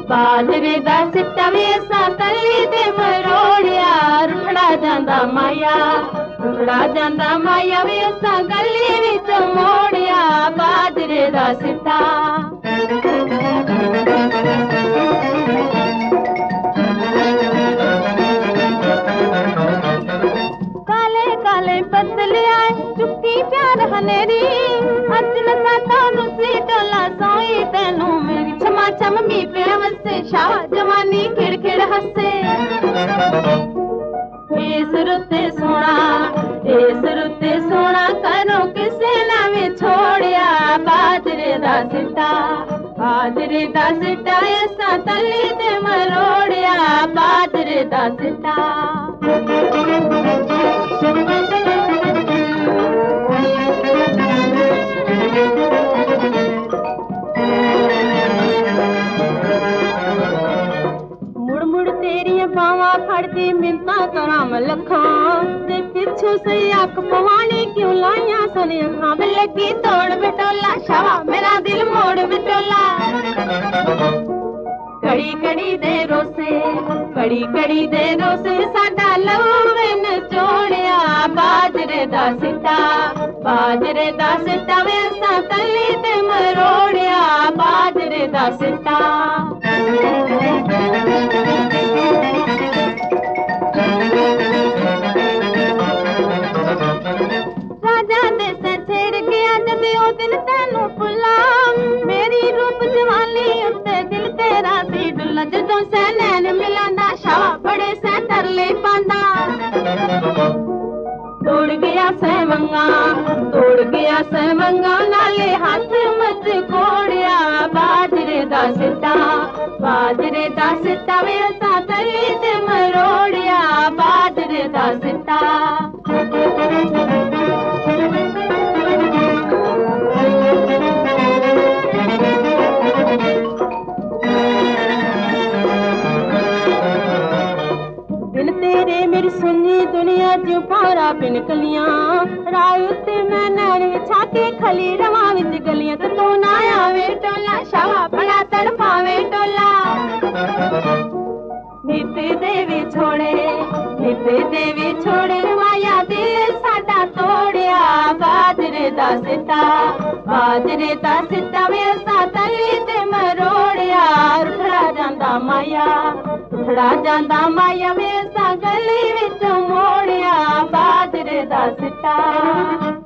बाजरे दा सिट्टा वे असां तली ते मरोड़िया रुखड़ा जांदा माया वे असां गली विच मोड़िया बाजरे दा सिट्टा काले काले बदले आए चुक्की प्यार हनेरी अचन साता नुसी टोला सोई तेनू मेरी छमा छम मी पे वसे शाह जवानी खिड़ हसे इस रुते सोना करो किसे ना वे छोड़िया बाजरे दा सिट्टा ऐसा तली ते मरोड़िया बाजरे दा सिट्टा मुड़ तेरिया बावा फड़ती मिलता कराम लखा ते पिछू से अख पवानी क्यों लाइया सने अखा में लगी तोड़ बिटोला शावा मेरा दिल मोड़ बिटोला कड़ी कड़ी दे रोसे साडा लहू वे नचोड़िया बाजरे दा सिट्टा वे असां तली ते मरोड़िया बाजरे दा सिट्टा राजा दे छेड़ गया जद ओ दिन तेनू भुला मेरी रूप जवानी उत्ते दिल तेरा सी डुला जदों से नैन मिलांदा शाह बड़े से तरले पांदा तोड़ गया सैवंगा नाले हाथ मत कोड़िया बाजरे दा सिट्टा वे असां तली ते मरोड़िया बाजरे दा सिट्टा बिन तेरे मेरी सुनी दुनिया जो पारा बिन कलियां राय उत्ते मैं नैन विछा के खली रवा विच गलियां ते तू ना आवे टोला शावा बड़ा तड़पावे टोला नित देवी छोड़े माया दिल साडा तोड़िया बाजरे दा सिट्टा वे असां तली ते मरोड़िया रुखड़ा जांदा माया वे असां गली विच मोड़िया बाजरे दा सिट्टा